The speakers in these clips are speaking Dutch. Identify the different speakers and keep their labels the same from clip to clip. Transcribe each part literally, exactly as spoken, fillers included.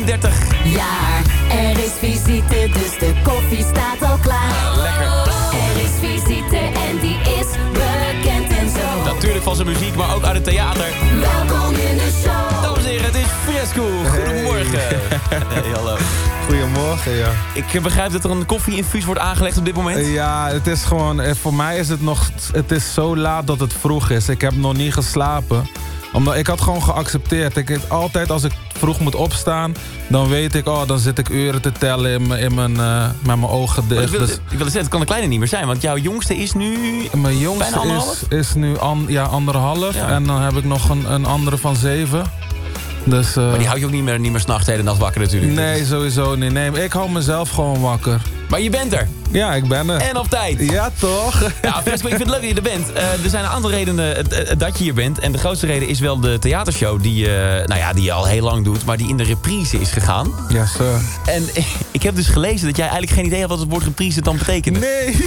Speaker 1: tweeëndertig
Speaker 2: jaar. Er is visite, dus de koffie staat al klaar.
Speaker 1: Lekker.
Speaker 2: Er is visite en die is bekend en zo.
Speaker 1: Natuurlijk van zijn muziek, maar ook uit het theater.
Speaker 2: Welkom in de show.
Speaker 1: Dames en heren, het is Fresco. Goedemorgen. Hey, hallo.
Speaker 3: Goedemorgen, ja.
Speaker 1: Ik begrijp dat er een koffie-infuus wordt aangelegd op dit moment.
Speaker 3: Ja, het is gewoon... Voor mij is het nog... Het is zo laat dat het vroeg is. Ik heb nog niet geslapen. Omdat ik had gewoon geaccepteerd. Ik altijd als ik vroeg moet opstaan, dan weet ik, oh, dan zit ik uren te tellen in, mijn, in mijn, uh, met mijn ogen dicht.
Speaker 1: Ik wil,
Speaker 3: dus,
Speaker 1: ik wil zeggen, het kan de kleine niet meer zijn, want jouw jongste is nu...
Speaker 3: Mijn jongste is, is nu an, ja, anderhalf. Ja. En dan heb ik nog een, een andere van zeven. Dus, uh,
Speaker 1: maar die hou je ook niet meer, niet meer 's nachts de hele nacht wakker natuurlijk.
Speaker 3: Nee,
Speaker 1: dus.
Speaker 3: sowieso niet. Nee, ik hou mezelf gewoon wakker.
Speaker 1: Maar je bent er.
Speaker 3: Ja, ik ben er.
Speaker 1: En op tijd.
Speaker 3: Ja, toch?
Speaker 1: Ja, Fresco, ik vind het leuk dat je er bent. Uh, er zijn een aantal redenen uh, dat je hier bent. En de grootste reden is wel de theatershow die, uh, nou ja, die je al heel lang doet, maar die in de reprise is gegaan.
Speaker 3: Ja, sir.
Speaker 1: En ik heb dus gelezen dat jij eigenlijk geen idee had wat het woord reprise dan betekende.
Speaker 3: Nee.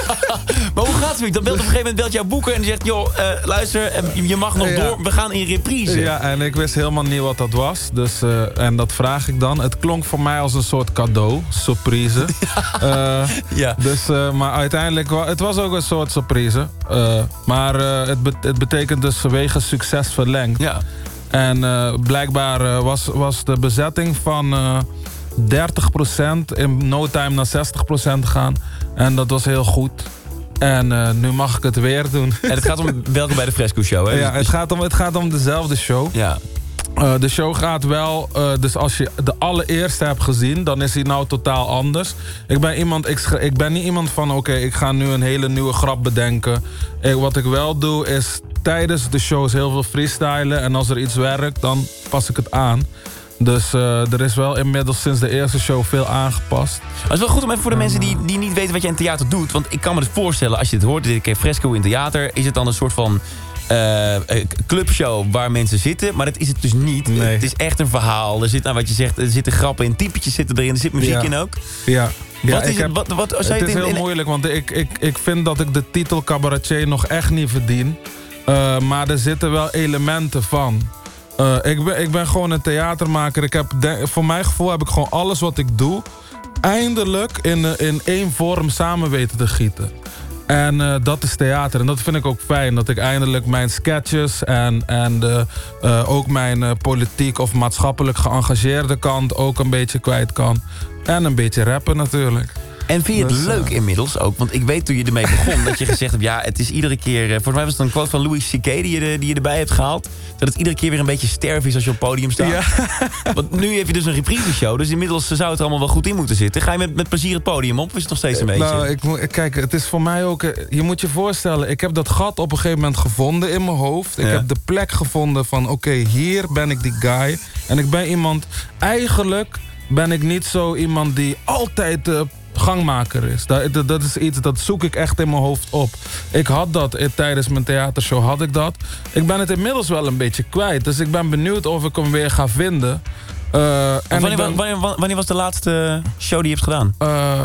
Speaker 1: Maar hoe gaat het? Dan belt op een gegeven moment belt jouw boeker en die zegt, joh, uh, luister, je mag nog
Speaker 3: ja.
Speaker 1: door, we gaan in reprise.
Speaker 3: Ja, en ik wist helemaal niet wat dat was. Dus, uh, en dat vraag ik dan. Het klonk voor mij als een soort cadeau, surprise. Ja. Uh,
Speaker 1: ja.
Speaker 3: Dus, uh, maar uiteindelijk, het was ook een soort surprise. Uh, maar uh, het, be het betekent dus wegens succes verlengd.
Speaker 1: Ja.
Speaker 3: En uh, blijkbaar uh, was, was de bezetting van uh, dertig procent in no time naar zestig procent gegaan. En dat was heel goed. En uh, nu mag ik het weer doen.
Speaker 1: En het gaat om welke bij de Fresco Show, hè?
Speaker 3: Ja, het gaat om, het gaat om dezelfde show.
Speaker 1: Ja.
Speaker 3: Uh, de show gaat wel, uh, dus als je de allereerste hebt gezien, dan is hij nou totaal anders. Ik ben, iemand, ik, ik ben niet iemand van, oké, okay, ik ga nu een hele nieuwe grap bedenken. Ik, wat ik wel doe is tijdens de shows heel veel freestylen. En als er iets werkt, dan pas ik het aan. Dus uh, er is wel inmiddels sinds de eerste show veel aangepast.
Speaker 1: Maar het is wel goed om even voor de mensen die, die niet weten wat je in theater doet. Want ik kan me dus voorstellen, als je het hoort, dit keer Fresco in theater, is het dan een soort van Uh, clubshow waar mensen zitten, maar dat is het dus niet.
Speaker 3: Nee.
Speaker 1: Het is echt een verhaal. Er zit, nou, wat je zegt, er zitten grappen in, typetjes zitten erin, er zit muziek
Speaker 3: ja.
Speaker 1: in ook.
Speaker 3: Ja. Ja,
Speaker 1: wat is
Speaker 3: ik heb,
Speaker 1: het? Wat, wat,
Speaker 3: het
Speaker 1: je
Speaker 3: is
Speaker 1: het in,
Speaker 3: heel
Speaker 1: in,
Speaker 3: moeilijk, want ik, ik, ik vind dat ik de titel cabaretier nog echt niet verdien. Uh, maar er zitten wel elementen van. Uh, ik, ben, ik ben gewoon een theatermaker. Ik heb, voor mijn gevoel heb ik gewoon alles wat ik doe eindelijk in, in één vorm samen weten te gieten. En uh, dat is theater. En dat vind ik ook fijn. Dat ik eindelijk mijn sketches en, en de, uh, ook mijn uh, politiek of maatschappelijk geëngageerde kant ook een beetje kwijt kan. En een beetje rappen natuurlijk.
Speaker 1: En vind je het
Speaker 3: dus,
Speaker 1: leuk
Speaker 3: uh,
Speaker 1: inmiddels ook? Want ik weet toen je ermee begon dat je gezegd hebt, ja, het is iedere keer... Uh, volgens mij was het een quote van Louis C K die je, die je erbij hebt gehaald. Dat het iedere keer weer een beetje sterf is als je op het podium staat. Ja. Want nu heb je dus een reprise show. Dus inmiddels zou het er allemaal wel goed in moeten zitten. Ga je met, met plezier het podium op? Of is het nog steeds een beetje?
Speaker 3: Nou, ik, kijk, het is voor mij ook... Je moet je voorstellen, ik heb dat gat op een gegeven moment gevonden in mijn hoofd. Ik ja. heb de plek gevonden van, oké, okay, hier ben ik die guy. En ik ben iemand... Eigenlijk ben ik niet zo iemand die altijd... Uh, gangmaker is. Dat, dat is iets, dat zoek ik echt in mijn hoofd op. Ik had dat tijdens mijn theatershow, had ik dat. Ik ben het inmiddels wel een beetje kwijt. Dus ik ben benieuwd of ik hem weer ga vinden. Uh, en
Speaker 1: wanneer,
Speaker 3: ben,
Speaker 1: wanneer, wanneer was de laatste show die je hebt gedaan?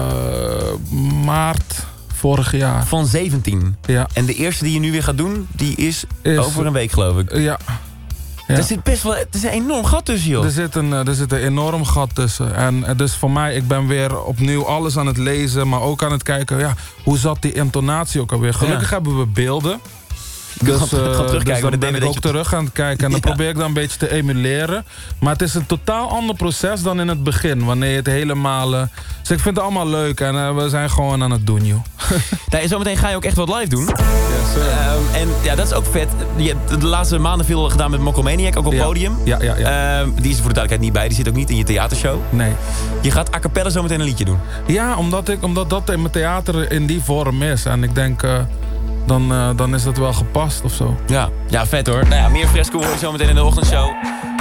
Speaker 3: Uh, maart vorig jaar.
Speaker 1: Van zeventien?
Speaker 3: Ja.
Speaker 1: En de eerste die je nu weer gaat doen, die is,
Speaker 3: is
Speaker 1: over een week, geloof ik.
Speaker 3: Uh, ja.
Speaker 1: Ja. Er zit best wel, er is een enorm gat tussen, joh.
Speaker 3: Er zit een, er zit een enorm gat tussen. En dus voor mij, ik ben weer opnieuw alles aan het lezen, maar ook aan het kijken, ja, hoe zat die intonatie ook alweer? Gelukkig ja. hebben we beelden. Dus, uh, dus dan ben ik ook je... terug aan het kijken. En dan ja. probeer ik dan een beetje te emuleren. Maar het is een totaal ander proces dan in het begin. Wanneer je het helemaal... Uh... Dus ik vind het allemaal leuk. En uh, we zijn gewoon aan het doen, joh.
Speaker 1: Nou, zometeen ga je ook echt wat live doen.
Speaker 3: Yes, uh,
Speaker 1: en ja, dat is ook vet. Je hebt de laatste maanden veel gedaan met Mokomaniac. Ook op
Speaker 3: ja.
Speaker 1: podium.
Speaker 3: Ja, ja, ja.
Speaker 1: Uh, die is er voor de duidelijkheid niet bij. Die zit ook niet in je theatershow.
Speaker 3: Nee.
Speaker 1: Je gaat a cappella zometeen een liedje doen.
Speaker 3: Ja, omdat, ik, omdat dat in mijn theater in die vorm is. En ik denk... Uh, Dan, uh, dan is dat wel gepast of zo.
Speaker 1: Ja, ja vet hoor. Nou ja, meer Fresco hoor je zo meteen in de ochtendshow.